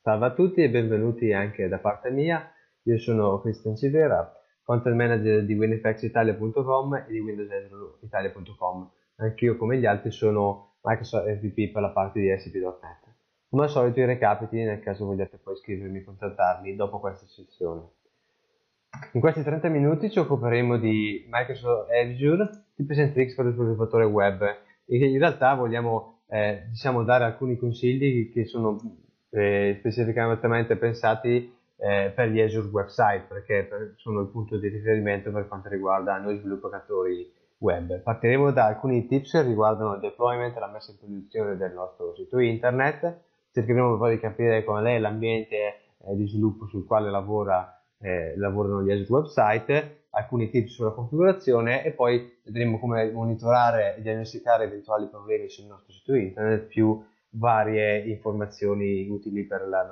Salve a tutti e benvenuti anche da parte mia. Io sono Cristian Sidera, content manager di winifxitalia.com e di windowsitalia.com. Anch'io, come gli altri, sono Microsoft MVP per la parte di ASP.NET. Come al solito i recapiti, nel caso vogliate poi scrivermi e contattarmi dopo questa sessione. In questi 30 minuti ci occuperemo di Microsoft Azure, tips and tricks per lo sviluppatore web. E in realtà vogliamo dare alcuni consigli che sono specificamente pensati per gli Azure website, perché sono il punto di riferimento per quanto riguarda noi sviluppatori web. Partiremo da alcuni tips che riguardano il deployment e la messa in produzione del nostro sito internet. Cercheremo poi di capire qual è l'ambiente di sviluppo sul quale lavorano gli Azure website, alcuni tips sulla configurazione e poi vedremo come monitorare e diagnosticare eventuali problemi sul nostro sito internet, più varie informazioni utili per la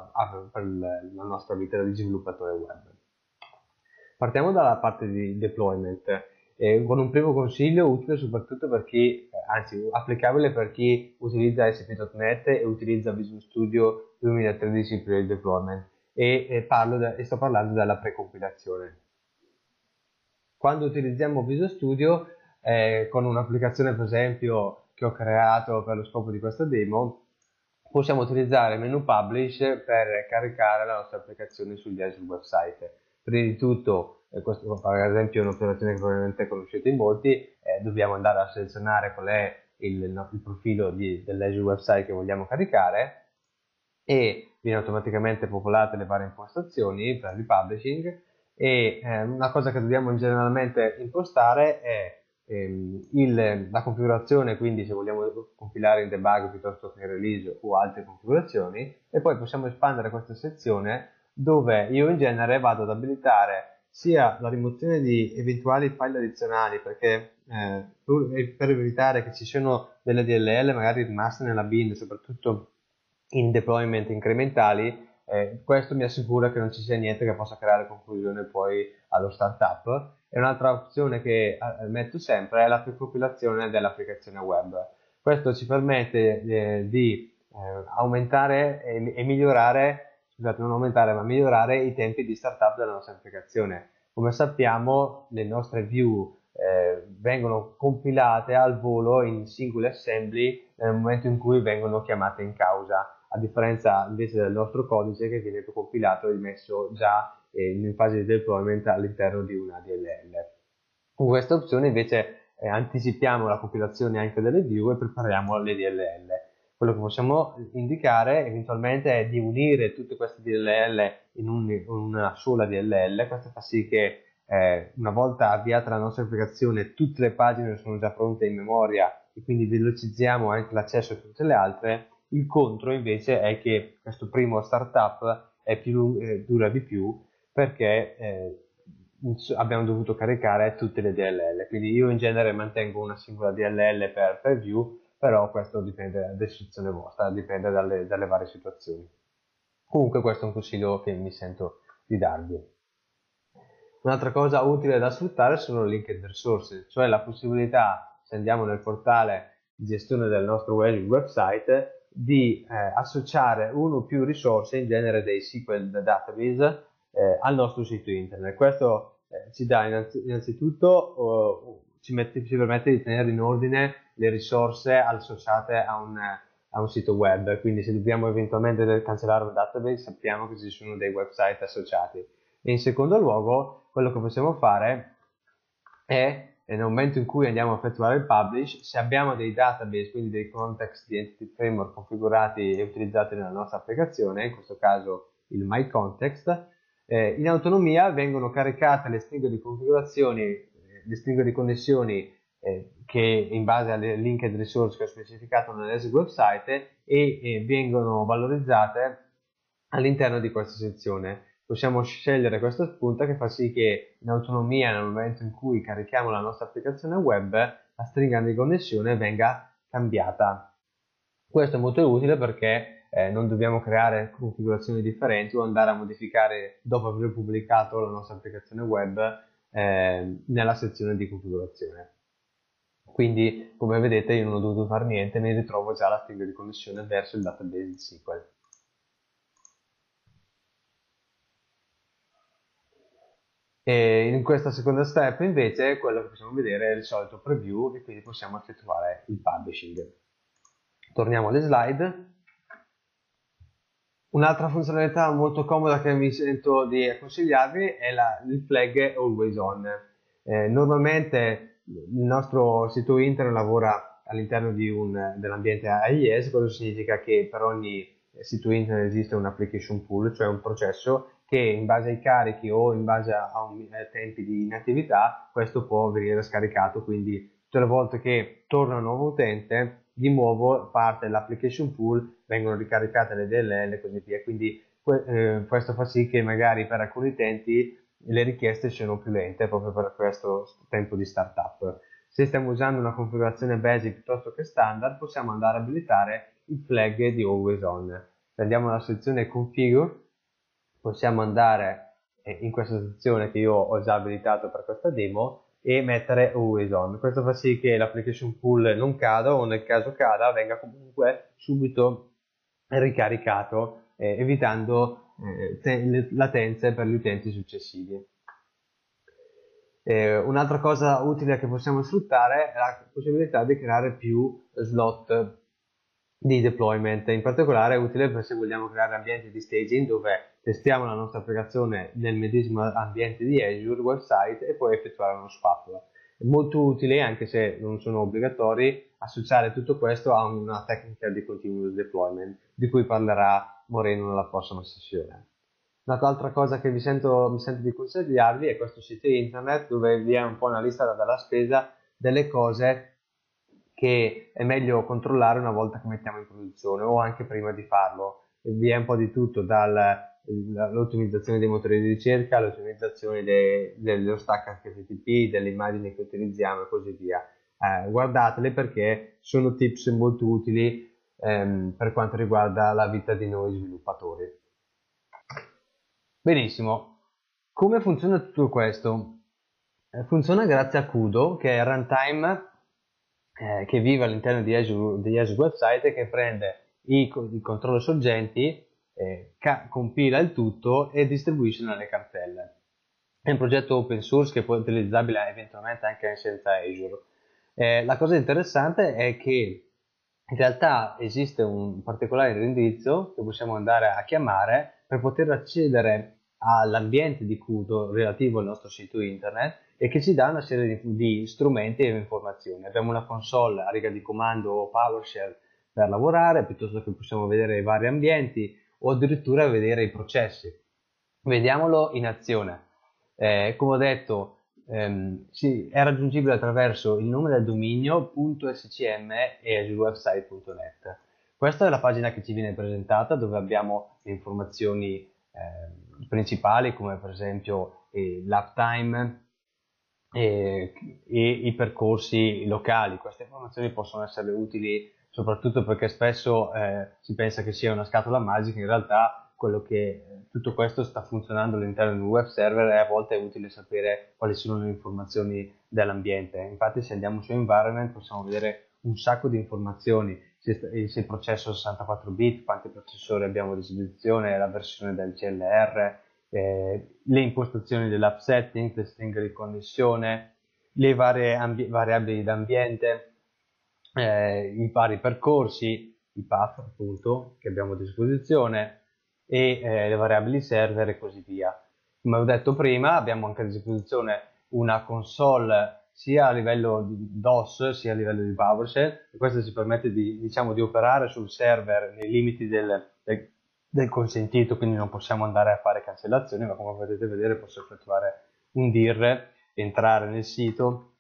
nostra vita di sviluppatore web. Partiamo dalla parte di deployment, con un primo consiglio utile soprattutto per chi, anzi applicabile per chi utilizza ASP.NET e utilizza Visual Studio 2013 per il deployment e sto parlando della precompilazione. Quando utilizziamo Visual Studio con un'applicazione per esempio che ho creato per lo scopo di questa demo, possiamo utilizzare il menu Publish per caricare la nostra applicazione sugli Azure website. Prima di tutto, questo per esempio è un'operazione che probabilmente conoscete in molti, dobbiamo andare a selezionare qual è il profilo dell'Azure website che vogliamo caricare e viene automaticamente popolate le varie impostazioni per il publishing e una cosa che dobbiamo generalmente impostare è la configurazione, quindi se vogliamo compilare in debug piuttosto che in release o altre configurazioni, e poi possiamo espandere questa sezione dove io in genere vado ad abilitare sia la rimozione di eventuali file addizionali, perché per evitare che ci siano delle DLL magari rimaste nella bin, soprattutto in deployment incrementali, questo mi assicura che non ci sia niente che possa creare confusione poi allo startup. E un'altra opzione che metto sempre è la precompilazione dell'applicazione web. Questo ci permette di aumentare e migliorare, scusate, non aumentare, ma migliorare i tempi di startup della nostra applicazione. Come sappiamo, le nostre view vengono compilate al volo in singole assembly nel momento in cui vengono chiamate in causa, a differenza invece del nostro codice che viene compilato e messo già in fase di deployment all'interno di una DLL. Con questa opzione invece anticipiamo la compilazione anche delle view e prepariamo le DLL. Quello che possiamo indicare eventualmente è di unire tutte queste DLL in una sola DLL. Questo fa sì che una volta avviata la nostra applicazione tutte le pagine sono già pronte in memoria e quindi velocizziamo anche l'accesso a tutte le altre. Il contro invece è che questo primo startup dura di più perché abbiamo dovuto caricare tutte le DLL, quindi io in genere mantengo una singola DLL per view, però questo dipende da decisione vostra, dipende dalle varie situazioni. Comunque questo è un consiglio che mi sento di darvi. Un'altra cosa utile da sfruttare sono le linked resources, cioè la possibilità, se andiamo nel portale di gestione del nostro website, di associare uno o più risorse, in genere dei SQL database, al nostro sito internet. Questo ci dà innanzitutto ci permette di tenere in ordine le risorse associate a un sito web, quindi se dobbiamo eventualmente cancellare un database sappiamo che ci sono dei website associati. E in secondo luogo quello che possiamo fare è nel momento in cui andiamo a effettuare il publish, se abbiamo dei database, quindi dei context di Entity Framework configurati e utilizzati nella nostra applicazione, in questo caso il MyContext, in autonomia vengono caricate le stringhe di configurazioni, le stringhe di connessioni che in base alle linked resource che ho specificato nell'Azure website e vengono valorizzate all'interno di questa sezione. Possiamo scegliere questa spunta che fa sì che in autonomia nel momento in cui carichiamo la nostra applicazione web la stringa di connessione venga cambiata. Questo è molto utile perché non dobbiamo creare configurazioni differenti o andare a modificare dopo aver pubblicato la nostra applicazione web nella sezione di configurazione. Quindi come vedete io non ho dovuto fare niente, mi ritrovo già la stringa di connessione verso il database di SQL. E in questa seconda step invece quello che possiamo vedere è il solito preview e quindi possiamo effettuare il publishing. Torniamo alle slide. Un'altra funzionalità molto comoda che mi sento di consigliarvi è il flag Always On. Normalmente il nostro sito internet lavora all'interno dell'ambiente AES, cosa significa che per ogni sito internet esiste un application pool, cioè un processo che in base ai carichi o in base a tempi di inattività, questo può venire scaricato, quindi tutte le volte che torna un nuovo utente, di nuovo parte l'application pool, vengono ricaricate le DLL e così via, quindi questo fa sì che magari per alcuni utenti le richieste siano più lente proprio per questo tempo di startup. Se stiamo usando una configurazione basic piuttosto che standard, possiamo andare a abilitare il flag di Always On. Se andiamo alla sezione Configure, possiamo andare in questa sezione che io ho già abilitato per questa demo e mettere Always On. Questo fa sì che l'application pool non cada o nel caso cada venga comunque subito ricaricato, evitando latenze per gli utenti successivi. Un'altra cosa utile che possiamo sfruttare è la possibilità di creare più slot di deployment. In particolare è utile se vogliamo creare ambienti di staging dove testiamo la nostra applicazione nel medesimo ambiente di Azure website e poi effettuare uno swap. È molto utile, anche se non sono obbligatori, associare tutto questo a una tecnica di continuous deployment di cui parlerà Moreno nella prossima sessione. Un'altra cosa che mi sento di consigliarvi è questo sito internet dove vi è un po' una lista della spesa delle cose che è meglio controllare una volta che mettiamo in produzione o anche prima di farlo. Vi è un po' di tutto, dall'ottimizzazione dei motori di ricerca, all'ottimizzazione dello stack HTTP, delle immagini che utilizziamo e così via. Guardatele perché sono tips molto utili per quanto riguarda la vita di noi sviluppatori. Benissimo, come funziona tutto questo? Funziona grazie a Kudo, che è il runtime che vive all'interno di Azure Website e che prende i controllo sorgenti, compila il tutto e distribuisce nelle cartelle. È un progetto open source che può essere utilizzabile eventualmente anche senza Azure. La cosa interessante è che in realtà esiste un particolare indirizzo che possiamo andare a chiamare per poter accedere all'ambiente di Kudo relativo al nostro sito internet e che ci dà una serie di strumenti e informazioni. Abbiamo una console a riga di comando o PowerShell per lavorare, piuttosto che possiamo vedere i vari ambienti o addirittura vedere i processi. Vediamolo in azione. Come ho detto, è raggiungibile attraverso il nome del dominio .scm e azurewebsite.net. Questa è la pagina che ci viene presentata dove abbiamo le informazioni principali come per esempio l'uptime e i percorsi locali. Queste informazioni possono essere utili soprattutto perché spesso si pensa che sia una scatola magica, in realtà tutto questo sta funzionando all'interno di un web server e a volte è utile sapere quali sono le informazioni dell'ambiente. Infatti se andiamo su environment possiamo vedere un sacco di informazioni, se il processo 64 bit, quanti processori abbiamo a disposizione, la versione del CLR, le impostazioni dell'upsetting, le stringhe di connessione, le varie variabili d'ambiente, i vari percorsi, i path appunto che abbiamo a disposizione e le variabili server e così via. Come ho detto prima, abbiamo anche a disposizione una console sia a livello di DOS sia a livello di PowerShell e questo ci permette di operare sul server nei limiti del consentito, quindi non possiamo andare a fare cancellazioni, ma come potete vedere posso effettuare un dir, entrare nel sito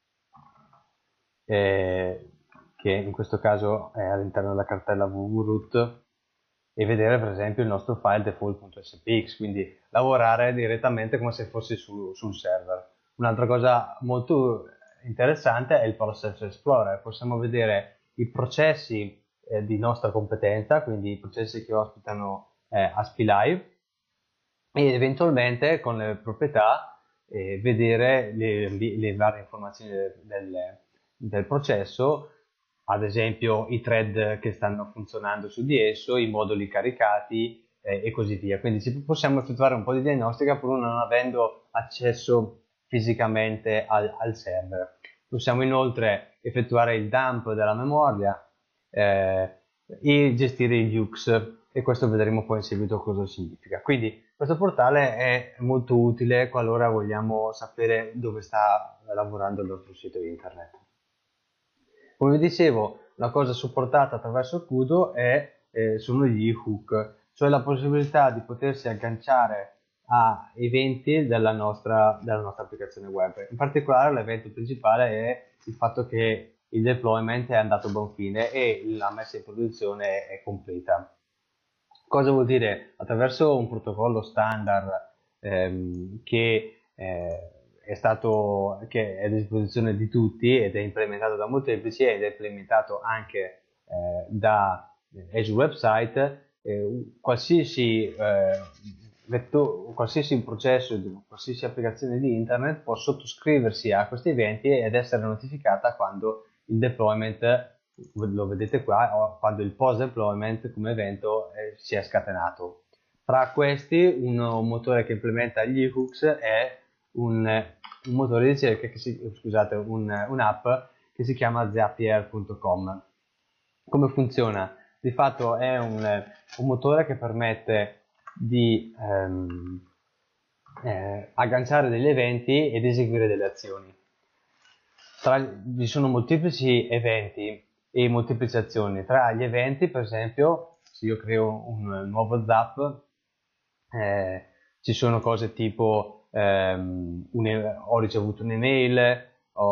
che in questo caso è all'interno della cartella www.root e vedere per esempio il nostro file default.spx, quindi lavorare direttamente come se fosse sul server. Un'altra cosa molto interessante è il Process Explorer, possiamo vedere i processi di nostra competenza, quindi i processi che ospitano ASP Live e eventualmente con le proprietà vedere le varie informazioni del processo, ad esempio i thread che stanno funzionando su di esso, i moduli caricati e così via. Quindi possiamo effettuare un po' di diagnostica pur non avendo accesso fisicamente al server. Possiamo inoltre effettuare il dump della memoria e gestire i Vux, e questo vedremo poi in seguito cosa significa. Quindi questo portale è molto utile qualora vogliamo sapere dove sta lavorando il nostro sito internet. Come vi dicevo, la cosa supportata attraverso il CUDO sono gli hook, cioè la possibilità di potersi agganciare a eventi della nostra applicazione web. In particolare l'evento principale è il fatto che il deployment è andato a buon fine e la messa in produzione è completa. Cosa vuol dire? Attraverso un protocollo standard che che è a disposizione di tutti ed è implementato da molteplici ed è implementato anche da Azure Website, qualsiasi processo, qualsiasi applicazione di internet può sottoscriversi a questi eventi ed essere notificata quando il deployment, lo vedete qua, quando il post deployment come evento si è scatenato. Tra questi un motore che implementa gli hooks è un motore di ricerca un'app che si chiama zapier.com. Come funziona? Di fatto è un motore che permette di agganciare degli eventi ed eseguire delle azioni. Vi sono molteplici eventi e molteplici azioni. Tra gli eventi, per esempio, se io creo un nuovo Zap, ci sono cose tipo ho ricevuto un'email,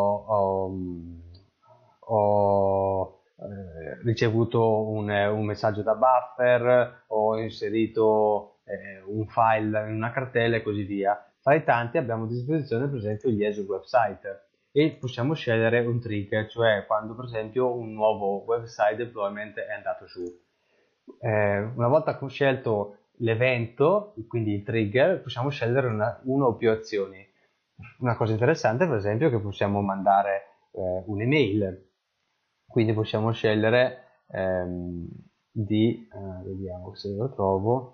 ho ricevuto un messaggio da buffer, ho inserito un file in una cartella e così via. Tra i tanti abbiamo a disposizione per esempio gli Azure Website e possiamo scegliere un trigger, cioè quando per esempio un nuovo website deployment è andato su. Una volta scelto l'evento, quindi il trigger, possiamo scegliere una o più azioni. Una cosa interessante per esempio è che possiamo mandare un'email, quindi possiamo scegliere vediamo se lo trovo,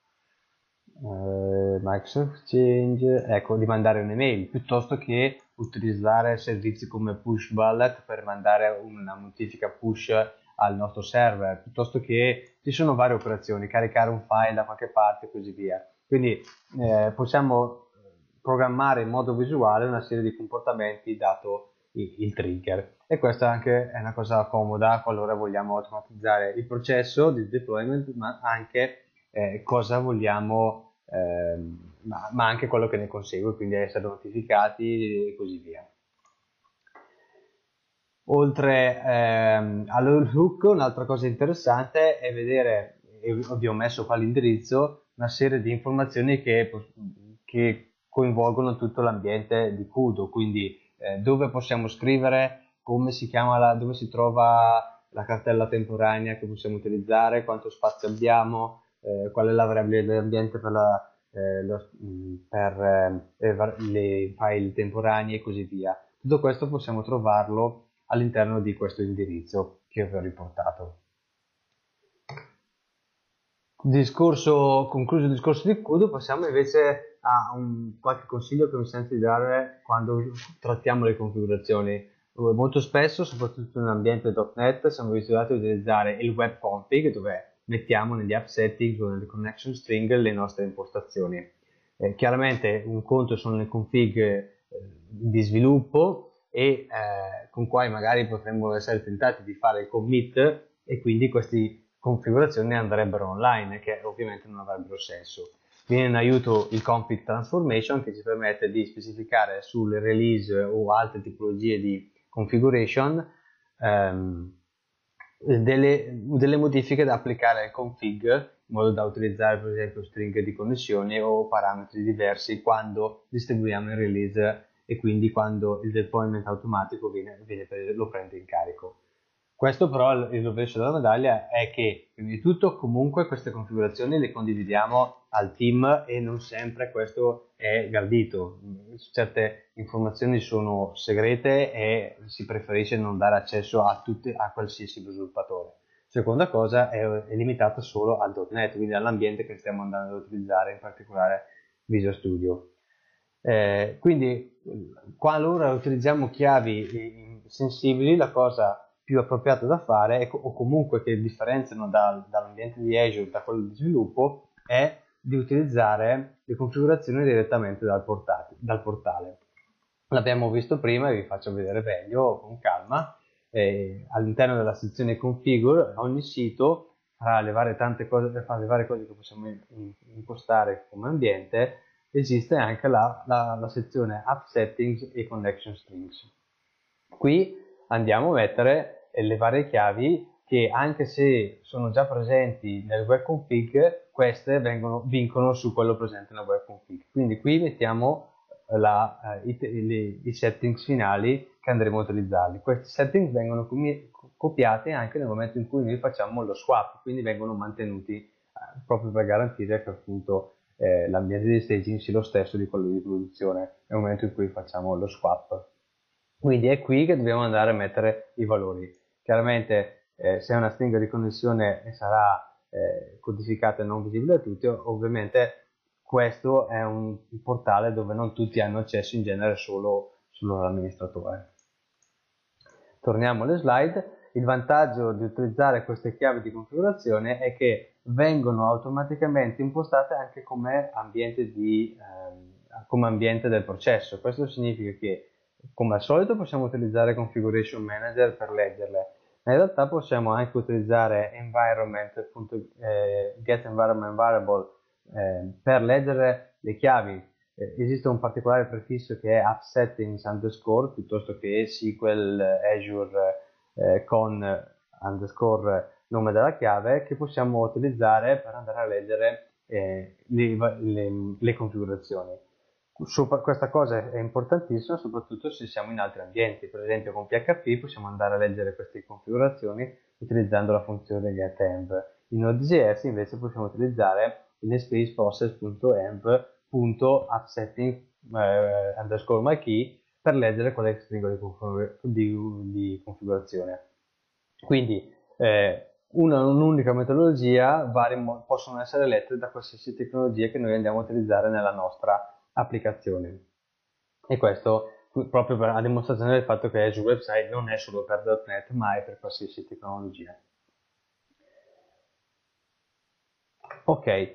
Microsoft Exchange, ecco, di mandare un'email piuttosto che utilizzare servizi come Pushbullet per mandare una notifica push al nostro server, piuttosto che ci sono varie operazioni, caricare un file da qualche parte e così via. Quindi possiamo programmare in modo visuale una serie di comportamenti dato il trigger, e questa anche è una cosa comoda qualora vogliamo automatizzare il processo di deployment, ma anche cosa vogliamo, ma anche quello che ne consegue, quindi essere notificati e così via. Oltre all'hook, un'altra cosa interessante è vedere, e vi ho messo qua l'indirizzo, una serie di informazioni che coinvolgono tutto l'ambiente di CUDO, quindi dove possiamo scrivere, come si chiama, dove si trova la cartella temporanea che possiamo utilizzare, quanto spazio abbiamo, qual è la variabile dell'ambiente per le file temporanei e così via. Tutto questo possiamo trovarlo all'interno di questo indirizzo che vi ho riportato. Concluso il discorso di CUDO, passiamo invece a qualche consiglio che mi sento di dare quando trattiamo le configurazioni. Molto spesso, soprattutto in un ambiente .NET, siamo abituati a utilizzare il web config, dove mettiamo negli app settings o nelle connection string le nostre impostazioni. Chiaramente un conto sono le config di sviluppo e con cui magari potremmo essere tentati di fare il commit, e quindi queste configurazioni andrebbero online, che ovviamente non avrebbero senso. Viene in aiuto il config transformation, che ci permette di specificare sulle release o altre tipologie di configuration delle modifiche da applicare al config, in modo da utilizzare per esempio stringhe di connessione o parametri diversi quando distribuiamo il release e quindi quando il deployment automatico lo prende in carico. Questo però, il rovescio della medaglia è che prima di tutto comunque queste configurazioni le condividiamo al team e non sempre questo è gradito. Certe informazioni sono segrete e si preferisce non dare accesso a qualsiasi sviluppatore. Seconda cosa è limitata solo al .NET, quindi all'ambiente che stiamo andando ad utilizzare, in particolare Visual Studio. Quindi qualora utilizziamo chiavi sensibili, la cosa più appropriata da fare, o comunque che differenziano dall'ambiente di Azure da quello di sviluppo, è di utilizzare le configurazioni direttamente dal portale. L'abbiamo visto prima e vi faccio vedere meglio con calma. All'interno della sezione configure ogni sito tra le varie cose che possiamo impostare come ambiente esiste anche la sezione app settings e connection strings. Qui andiamo a mettere le varie chiavi che, anche se sono già presenti nel web config, queste vincono su quello presente nel web config. Quindi qui mettiamo i settings finali che andremo a utilizzarli. Questi settings vengono copiati anche nel momento in cui noi facciamo lo swap, quindi vengono mantenuti proprio per garantire che appunto l'ambiente di staging sia lo stesso di quello di produzione nel momento in cui facciamo lo swap. Quindi è qui che dobbiamo andare a mettere i valori. Chiaramente se è una stringa di connessione sarà codificata e non visibile a tutti, ovviamente questo è un portale dove non tutti hanno accesso, in genere solo l'amministratore. Torniamo alle slide. Il vantaggio di utilizzare queste chiavi di configurazione è che vengono automaticamente impostate anche come ambiente del processo. Questo significa che, come al solito, possiamo utilizzare Configuration Manager per leggerle, ma in realtà possiamo anche utilizzare get environment variable per leggere le chiavi. Esiste un particolare prefisso che è app settings underscore, piuttosto che SQL Azure con underscore nome della chiave, che possiamo utilizzare per andare a leggere le configurazioni. Questa cosa è importantissima soprattutto se siamo in altri ambienti. Per esempio con PHP possiamo andare a leggere queste configurazioni utilizzando la funzione getEnv. In Node.js invece possiamo utilizzare il namespace process.env.appsetting underscore my key per leggere quale stringa di configurazione. Quindi un'unica metodologia possono essere lette da qualsiasi tecnologia che noi andiamo a utilizzare nella nostra applicazione. E questo proprio a dimostrazione del fatto che Azure Website non è solo per .NET, ma è per qualsiasi tecnologia. Ok,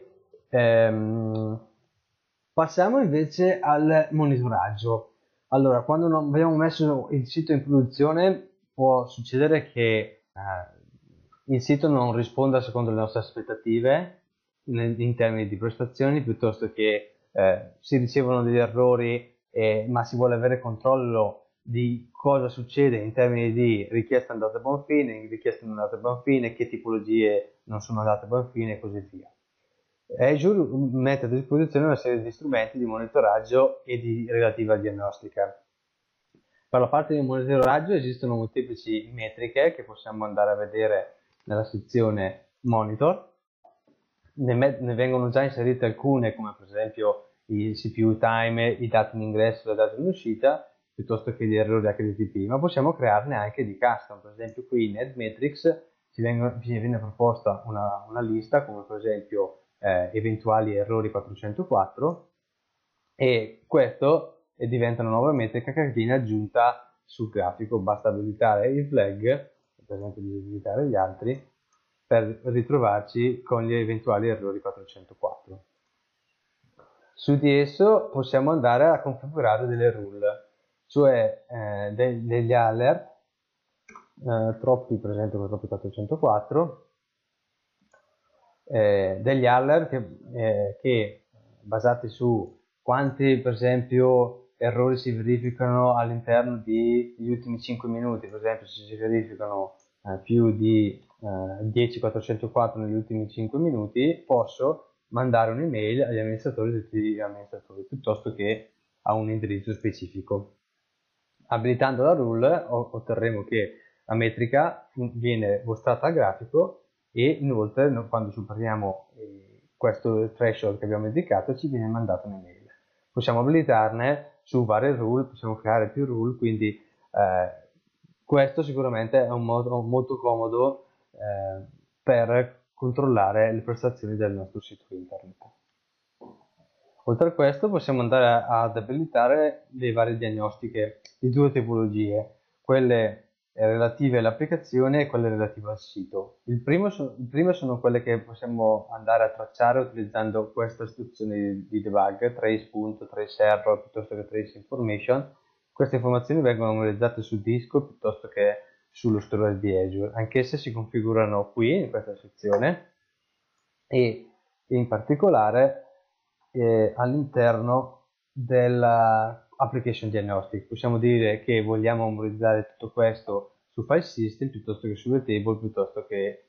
passiamo invece al monitoraggio. Allora, quando non abbiamo messo il sito in produzione, può succedere che il sito non risponda secondo le nostre aspettative in termini di prestazioni, piuttosto che si ricevono degli errori, ma si vuole avere controllo di cosa succede in termini di richiesta andata a buon fine, richiesta non andata a buon fine, che tipologie non sono andate a buon fine e così via. Azure mette a disposizione una serie di strumenti di monitoraggio e di relativa diagnostica. Per la parte di monitoraggio esistono molteplici metriche che possiamo andare a vedere nella sezione Monitor. Ne vengono già inserite alcune, come per esempio il CPU time, i dati in ingresso e i dati in uscita, piuttosto che gli errori HTTP, ma possiamo crearne anche di custom. Per esempio qui in AdMetrics ci viene proposta una lista, come per esempio eventuali errori 404, e questo diventa una nuova metrica che viene aggiunta sul grafico. Basta abilitare il flag, per esempio di abilitare gli altri, per ritrovarci con gli eventuali errori 404. Su di esso possiamo andare a configurare delle rule, cioè degli alert, troppi, per esempio con troppi 404, degli alert che basati su quanti, per esempio, errori si verificano all'interno degli ultimi 5 minuti. Per esempio, se si verificano più di 10.404 negli ultimi 5 minuti, posso mandare un'email agli amministratori, tutti gli amministratori, piuttosto che a un indirizzo specifico. Abilitando la rule otterremo che la metrica viene mostrata al grafico, e inoltre quando superiamo questo threshold che abbiamo indicato ci viene mandato un'email. Possiamo abilitarne su varie rule, possiamo creare più rule, quindi questo sicuramente è un modo molto comodo per controllare le prestazioni del nostro sito internet. Oltre a questo possiamo andare ad abilitare le varie diagnostiche di due tipologie, quelle relative all'applicazione e quelle relative al sito. Il primo sono quelle che possiamo andare a tracciare utilizzando questa istruzione di debug, trace.traceError piuttosto che traceInformation. Queste informazioni vengono memorizzate su disco piuttosto che sullo storage di Azure, anch'esse si configurano qui in questa sezione e in particolare all'interno dell'application diagnostic. Possiamo dire che vogliamo memorizzare tutto questo su file system piuttosto che sulle table piuttosto che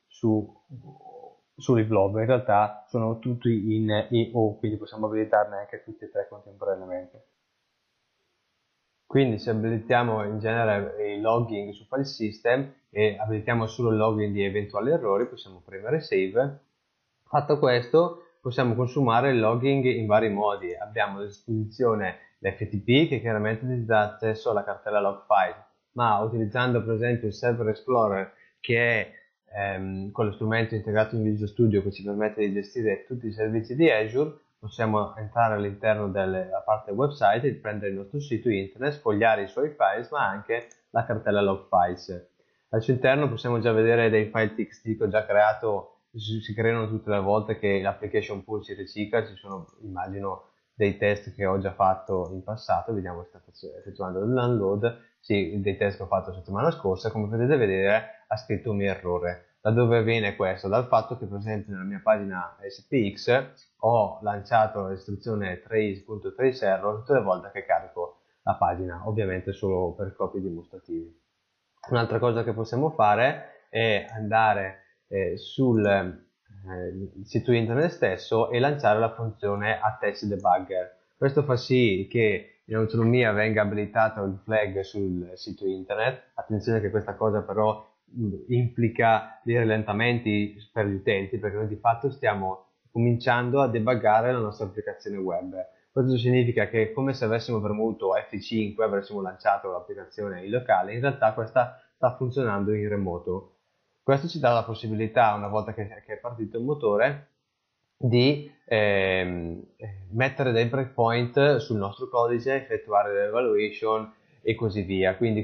sui blob. In realtà sono tutti in EO, quindi possiamo abilitarne anche tutti e tre contemporaneamente. Quindi se abilitiamo in genere il logging su file system e abilitiamo solo il logging di eventuali errori, possiamo premere save. Fatto questo, possiamo consumare il logging in vari modi. Abbiamo a disposizione l'FTP che chiaramente ci dà accesso alla cartella log file, ma utilizzando per esempio il Server Explorer, che è quello strumento integrato in Visual Studio che ci permette di gestire tutti i servizi di Azure, possiamo entrare all'interno della parte website e prendere il nostro sito internet, sfogliare i suoi files, ma anche la cartella log files. Al suo interno possiamo già vedere dei file TXT che ho già creato, si creano tutte le volte che l'application pool si ricicla, ci sono, immagino, dei test che ho già fatto in passato, vediamo se sta effettuando il download, sì, dei test che ho fatto la settimana scorsa, come potete vedere ha scritto un mio errore. Da dove viene questo? Dal fatto che per esempio nella mia pagina SPX ho lanciato l'istruzione trace.traceError tutte le volte che carico la pagina, ovviamente solo per copie dimostrativi. Un'altra cosa che possiamo fare è andare sul sito internet stesso e lanciare la funzione attach debugger. Questo fa sì che in autonomia venga abilitato il flag sul sito internet. Attenzione che questa cosa però implica dei rallentamenti per gli utenti, perché noi di fatto stiamo cominciando a debuggare la nostra applicazione web. Questo significa che come se avessimo premuto F5 e avessimo lanciato l'applicazione in locale, in realtà questa sta funzionando in remoto. Questo ci dà la possibilità, una volta che è partito il motore, di mettere dei breakpoint sul nostro codice, effettuare l'evaluation e così via. Quindi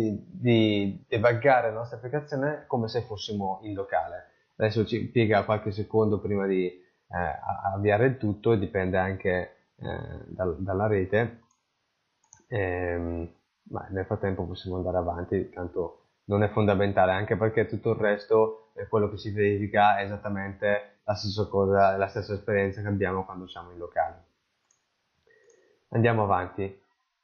di debuggare la nostra applicazione come se fossimo in locale. Adesso ci impiega qualche secondo prima di avviare il tutto, dipende anche dalla rete, ma nel frattempo possiamo andare avanti, tanto non è fondamentale, anche perché tutto il resto, quello che si verifica è esattamente la stessa cosa, la stessa esperienza che abbiamo quando siamo in locale. Andiamo avanti.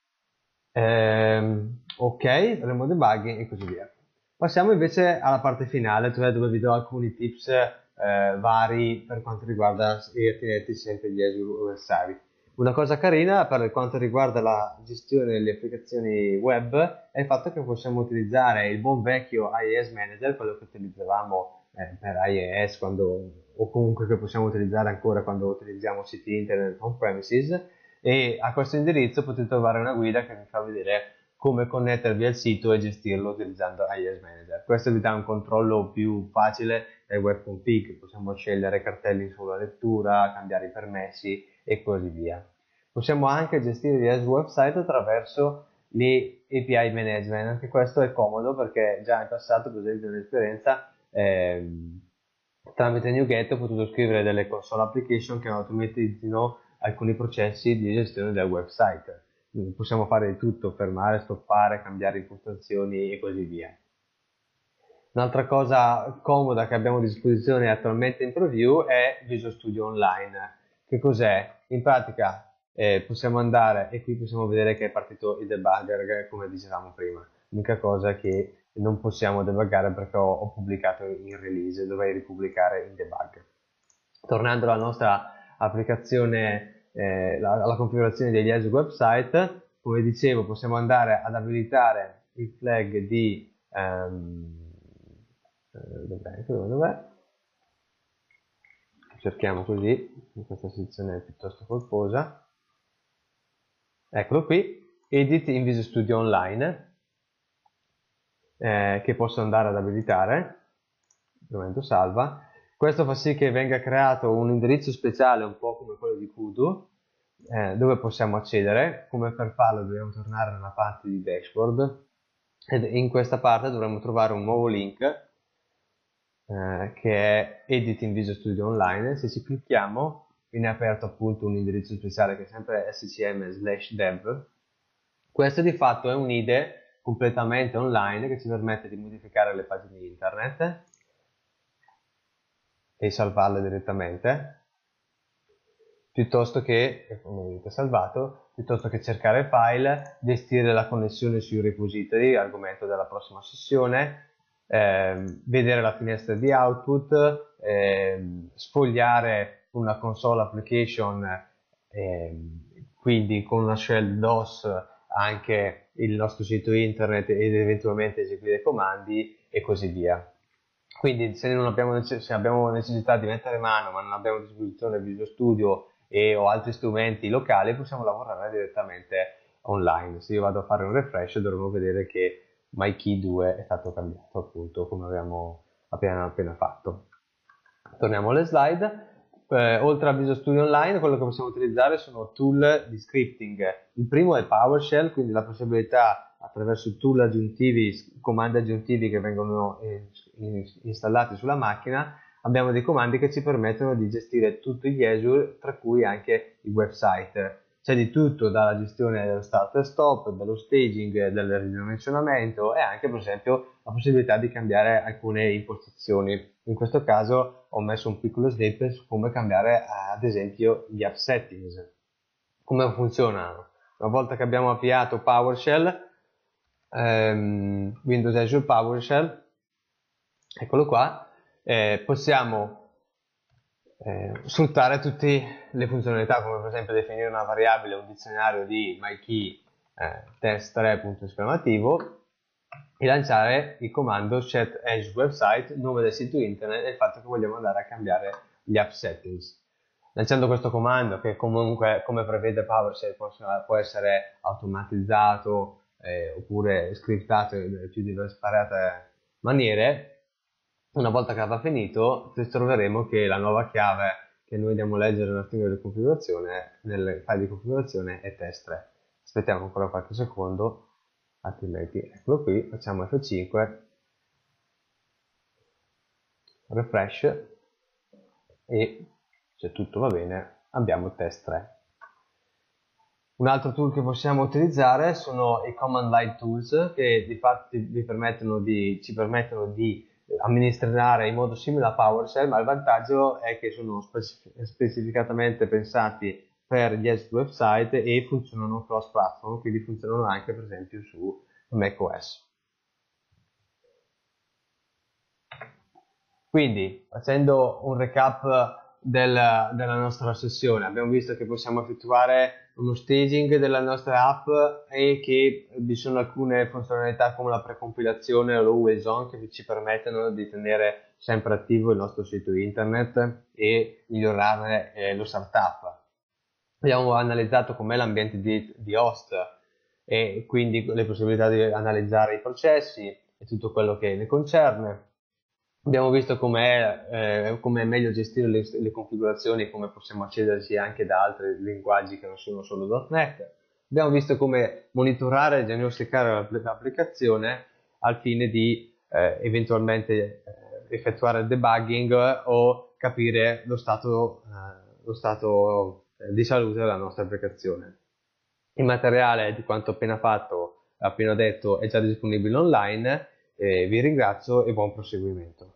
Ok, avremo debugging e così via. Passiamo invece alla parte finale, cioè dove vi do alcuni tips vari per quanto riguarda i attinenti sempre gli Azure universali. Una cosa carina per quanto riguarda la gestione delle applicazioni web è il fatto che possiamo utilizzare il buon vecchio IIS Manager, quello che utilizzavamo per IIS o comunque che possiamo utilizzare ancora quando utilizziamo siti internet on-premises, e a questo indirizzo potete trovare una guida che vi fa vedere come connettervi al sito e gestirlo utilizzando IIS Manager. Questo vi dà un controllo più facile del web config, possiamo scegliere cartelli sulla lettura, cambiare i permessi e così via. Possiamo anche gestire gli Azure website attraverso le API management, anche questo è comodo perché già in passato, per esempio nell'esperienza, tramite NuGet ho potuto scrivere delle console application che automatizzino alcuni processi di gestione del website. Possiamo fare di tutto, fermare, stoppare, cambiare impostazioni e così via. Un'altra cosa comoda che abbiamo a disposizione attualmente in preview è Visual Studio Online. Che cos'è? In pratica possiamo andare e qui possiamo vedere che è partito il debugger come dicevamo prima. L'unica cosa è che non possiamo debuggare perché ho pubblicato in release, dovrei ripubblicare in debug. Tornando alla nostra applicazione, alla configurazione degli Azure website, come dicevo possiamo andare ad abilitare il flag di dov'è? Cerchiamo così, in questa sezione è piuttosto corposa. Eccolo qui, Edit in Visual Studio Online, che posso andare ad abilitare. strumento salva. Questo fa sì che venga creato un indirizzo speciale, un po' come quello di Kudu, dove possiamo accedere. Come per farlo dobbiamo tornare nella parte di dashboard ed in questa parte dovremo trovare un nuovo link che è Edit in Visual Studio Online. Se ci clicchiamo viene aperto appunto un indirizzo speciale che è sempre scm/dev. Questo di fatto è un IDE completamente online che ci permette di modificare le pagine internet e salvarle direttamente, piuttosto che, come vedete salvato, piuttosto che cercare file, gestire la connessione sui repository, argomento della prossima sessione, vedere la finestra di output, sfogliare una console application, quindi con una shell DOS anche il nostro sito internet ed eventualmente eseguire comandi e così via. Quindi se abbiamo necessità di mettere mano ma non abbiamo a disposizione Visual Studio o altri strumenti locali, possiamo lavorare direttamente online. Se io vado a fare un refresh dovremo vedere che MyKey 2 è stato cambiato, appunto come abbiamo appena fatto. Torniamo alle slide. Oltre a Visual Studio Online, quello che possiamo utilizzare sono tool di scripting. Il primo è PowerShell, quindi la possibilità attraverso tool aggiuntivi, comandi aggiuntivi che vengono installati sulla macchina. Abbiamo dei comandi che ci permettono di gestire tutti gli Azure, tra cui anche i website. C'è di tutto, dalla gestione dello start e stop, dello staging, del ridimensionamento e anche per esempio la possibilità di cambiare alcune impostazioni. In questo caso ho messo un piccolo snippet su come cambiare ad esempio gli app settings. Come funzionano? Una volta che abbiamo avviato PowerShell, Windows Azure PowerShell, eccolo qua, possiamo sfruttare tutte le funzionalità, come per esempio definire una variabile, un dizionario di MyKey test3 punto esclamativo e lanciare il comando set Azure website, nome del sito internet e il fatto che vogliamo andare a cambiare gli app settings. Lanciando questo comando, che comunque come prevede PowerShell può essere automatizzato oppure scriptato in più disparate maniere, una volta che avrà finito troveremo che la nuova chiave che noi andiamo a leggere nella stringa di configurazione, nel file di configurazione, è test3. Aspettiamo ancora qualche secondo, altrimenti eccolo qui, facciamo F5, refresh e se tutto va bene abbiamo test3. Un altro tool che possiamo utilizzare sono i command line tools che di fatto ci permettono di amministrare in modo simile a PowerShell, ma il vantaggio è che sono specificatamente pensati per gli Azure website e funzionano cross platform, quindi funzionano anche per esempio su macOS. Quindi, facendo un recap della nostra sessione, abbiamo visto che possiamo effettuare uno staging della nostra app e che vi sono alcune funzionalità come la precompilazione o l'always on che ci permettono di tenere sempre attivo il nostro sito internet e migliorare lo startup. Abbiamo analizzato com'è l'ambiente di host e quindi le possibilità di analizzare i processi e tutto quello che ne concerne. Abbiamo visto come è meglio gestire le configurazioni e come possiamo accederci anche da altri linguaggi che non sono solo .NET. Abbiamo visto come monitorare e diagnosticare l'applicazione al fine di eventualmente effettuare il debugging o capire lo stato di salute della nostra applicazione. Il materiale di quanto appena detto è già disponibile online. Vi ringrazio e buon proseguimento.